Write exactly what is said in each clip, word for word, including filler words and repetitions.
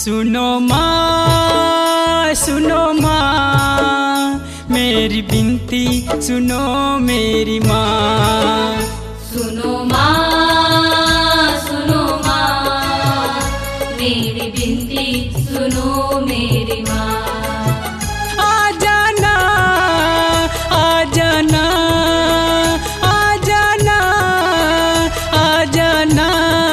सुनो माँ सुनो माँ मेरी बिनती सुनो मेरी माँ। सुनो माँ सुनो माँ मेरी बिनती सुनो मेरी माँ। आ जाना आ जाना आ जाना आ जाना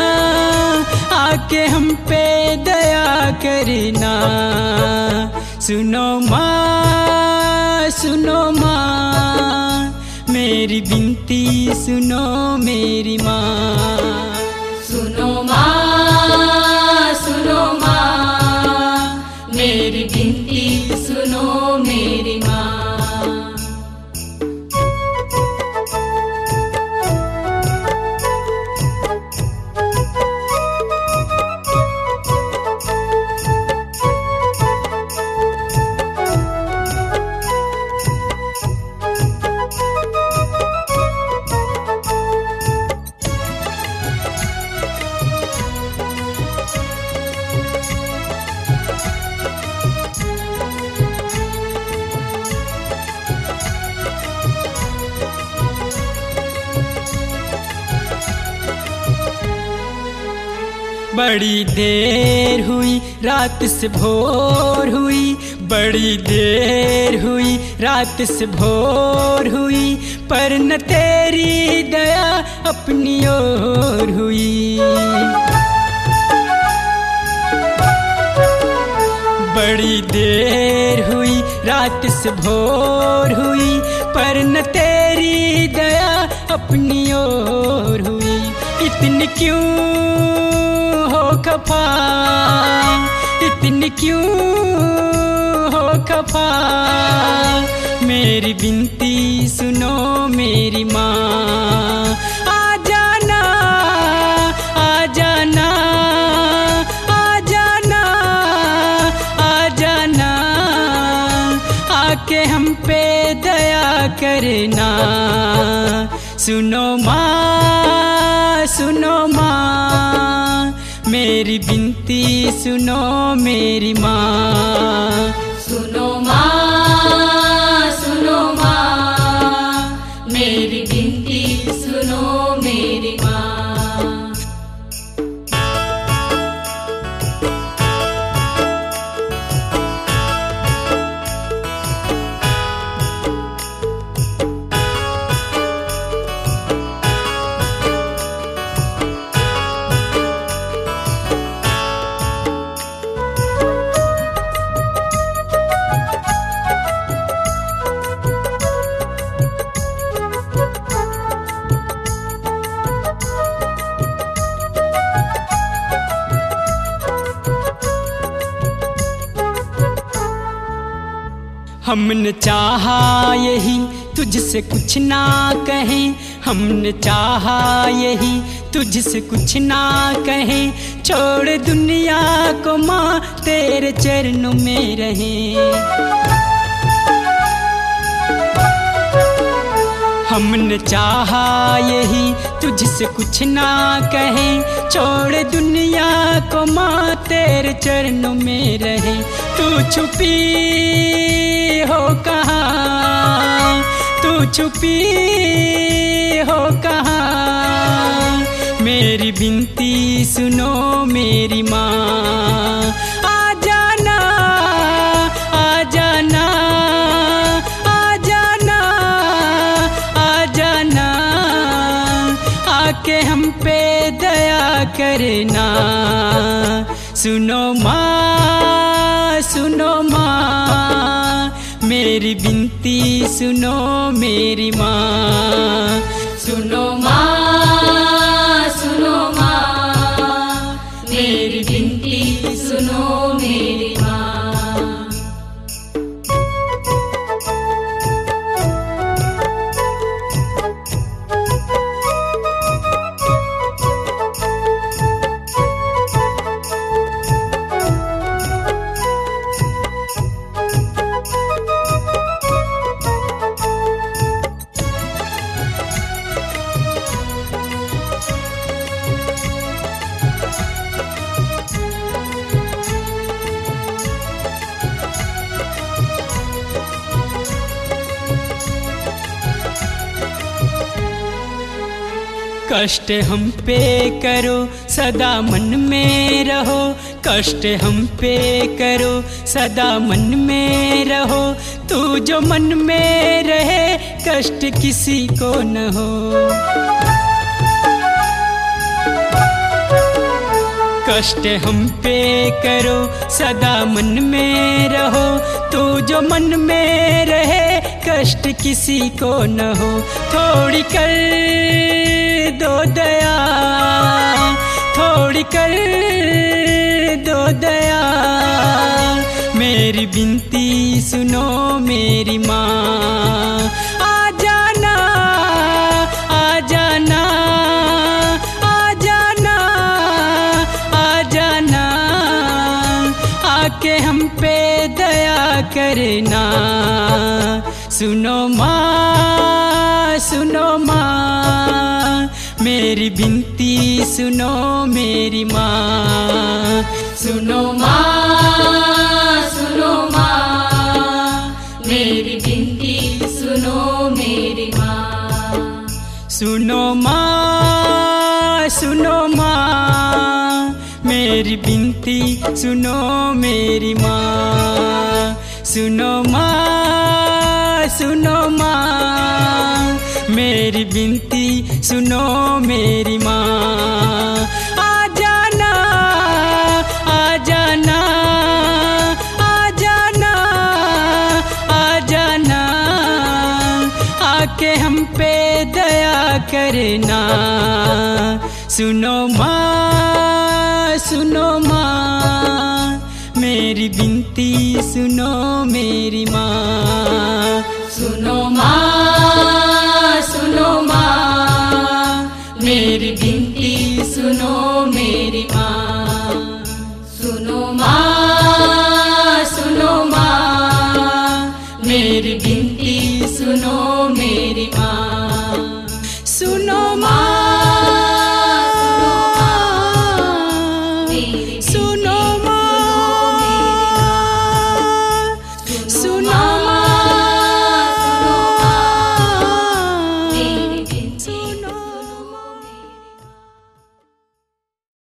आके हम पे दया करना। सुनो माँ सुनो माँ मेरी बिनती सुनो मेरी माँ। सुनो माँ सुनो माँ मेरी बिनती सुनो मेरी माँ। बड़ी देर हुई रात से भोर हुई, बड़ी देर हुई रात से भोर हुई, पर न तेरी दया अपनी ओर हुई। बड़ी देर हुई रात से भोर हुई, पर न तेरी दया अपनी ओर हुई। इतनी क्यों हो खफा, इतनी क्यों हो खफा, मेरी बिनती सुनो मेरी माँ। आ जाना आ जाना आ जाना आ जाना, आके हम पे दया करना। सुनो माँ सुनो माँ मेरी बिनती सुनो मेरी माँ। सुनो माँ सुनो माँ मेरी बिनती सुनो मेरी माँ। हमने चाहा यही तुझसे कुछ ना कहें, हमने चाहा यही तुझसे कुछ ना कहें, छोड़ दुनिया को माँ तेरे चरणों में रहें। हमने चाहा यही तुझसे कुछ ना कहें, छोड़ दुनिया को माँ तेरे चरणों में रहे। तू छुपी हो कहाँ, तू छुपी हो कहाँ, मेरी बिनती सुनो मेरी माँ। आ जाना आ जाना आ जाना आ जाना, आके हम पे दया करना। सुनो माँ सुनो माँ मेरी बिनती सुनो मेरी माँ। सुनो माँ सुनो माँ मेरी बिनती सुनो मेरी माँ। कष्ट हम पे करो सदा मन में रहो, कष्ट हम पे करो सदा मन में रहो, तू जो मन में रहे कष्ट किसी को न हो। कष्ट हम पे करो सदा मन में रहो, तू जो मन में रहे कष्ट किसी को न हो। थोड़ी कर दो दया, थोड़ी कर दो दया, मेरी विनती सुनो मेरी माँ। आ जाना आ जाना आ जाना आ जाना, आके हम पे दया करना। सुनो माँ सुनो माँ, मेरी विनती सुनो मेरी माँ। सुनो माँ सुनो माँ, मेरी विनती सुनो मेरी माँ। सुनो माँ सुनो माँ, मेरी विनती सुनो मेरी माँ। सुनो माँ सुनो माँ, मेरी विनती सुनो मेरी माँ। आ जाना आ जाना आ जाना आ जाना, आके हम पे दया करना। सुनो माँ सुनो माँ, मेरी विनती सुनो मेरी माँ। सुनो माँ